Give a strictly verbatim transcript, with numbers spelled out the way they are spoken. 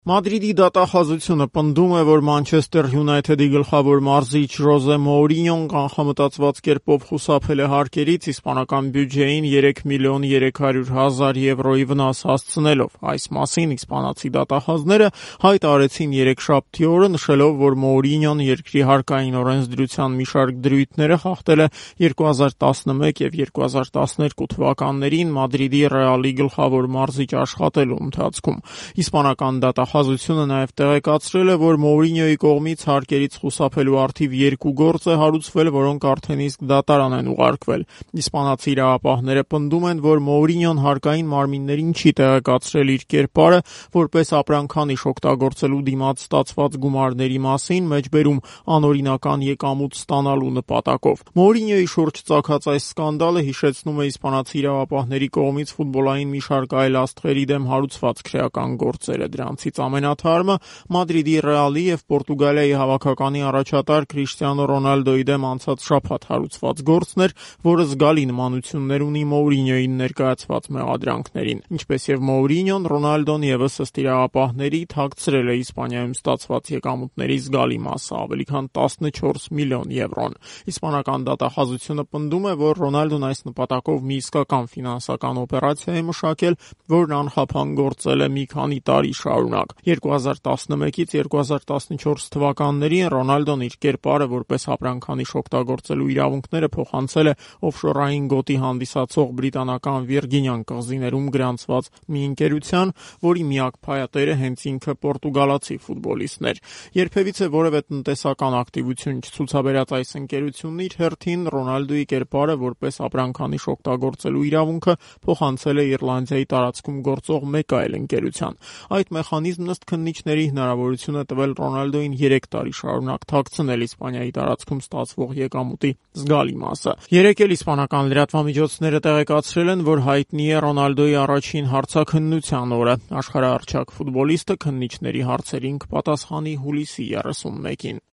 Մադրիդի դատախազությունը պնդում է, որ Մանչեսթեր Յունայթեդի գլխավոր մարզիչ Ժոզե Մոուրինյոն կանխամտածված կերպով խուսափել է հարկերից իսպանական բյուջեին երեք միլիոն երեք հարյուր հազար եվրոյի վնաս հասցնելով։ Այս մասին իսպանացի դատախազները հայտ արեցին երեքշաբթի օրը, նշելով, որ Մոուրինյոն երկրի հարկային օրենսդրության մի շարք դրույթները խախտել է երկու հազար տասնմեկ և երկու հազար տասներկու թվականներին Մադրիդի Ռեալի գլխավոր մարզիչ աշխատելու ընթացքում։ Իսպանական դատախազությունը Խազությունը նաև տեղեկացրել է, որ Մոուրինյոյի կողմից հարկերից խուսափելու առթիվ երկու գործ է հարուցվել, որոնք արդեն իսկ դատարան են ուղարկվել։ Իսպանացի իրավապահները պնդում են, որ Մոուրինյոն հարկային մարմիններին չի տեղեկացրել իր կերպարը որպես ապրանքանիշ օգտագործելու դիմաց ստացված գումարների մասին, մեջբերում անօրինական եկամուտ ստանալու նպատակով։ Մոուրինյոյի շուրջ ծագած այս սկանդալը հիշեցնում է իսպանացի իրավապահների կողմից ֆուտբոլային մի շարք այլ աստղերի դեմ հարուցված քրեական գործերը։ Դրանցից ամենաթարմը Մադրիդի Ռեալի և Պորտուգալիայի հավաքականի առաջատար Քրիշտիանո Ռոնալդոյի դեմ անցած շաբաթ հարուցված գործն էր, որը զգալի նմանություններ ունի Մոուրինյոյին ներկայացված մեղադրանքներին։ Ինչպես և Մոուրինյոն, Ռոնալդոն ևս ըստ իրավապահների թաքցրել է Իսպանիայում ստացված եկամուտների զգալի մասը՝ ավելի քան տասնչորս միլիոն եվրոն։ Իսպանական դատախազությունը պնդում է, որ Ռոնալդոն այս նպատակով մի իսկական ֆինանսական օպերացիա է մշակել, որն անխափան գործել է մի քանի տարի շարունակ։ երկու հազար տասնմեկից երկու հազար տասնչորս թվականներին Ռոնալդոն իր կերպարը որպես ապրանքանիշ օգտագործելու իրավունքները փոխանցել է օֆշորային գոտի հանդիսացող բրիտանական Վիրգինյան կղզիներում գրանցված մի ընկերության, որի միակ փայատերը հենց ինքը պորտուգալացի ֆուտբոլիստն էր։ Երբևիցե որևէ տնտեսական ակտիվություն չցուցաբերած այս ընկերությունն իր հերթին Ռոնալդոյի կերպարը որպես ապրանքանիշ օգտագործելու իրավունքը փոխանցել է Իռլանդիայի տարածքում գործող մեկ այլ ընկերության։ Այդ մեխանիզմն ըստ քննիչների հնարավորություն է տվել Ռոնալդոյին երեք տարի շարունակ թաքցնել Իսպանիայի տարածքում ստացվող եկամուտի զգալի մասը։ Երեկ էլ իսպանական լրատվամիջոցները տեղեկացրել են, որ հայտնի է Ռոնալդոյի առաջին հարցաքննության օրը։ Աշխարհահռչակ ֆուտբոլիստը քննիչների հարցերին կպատասխանի հուլիսի երեսունմեկին։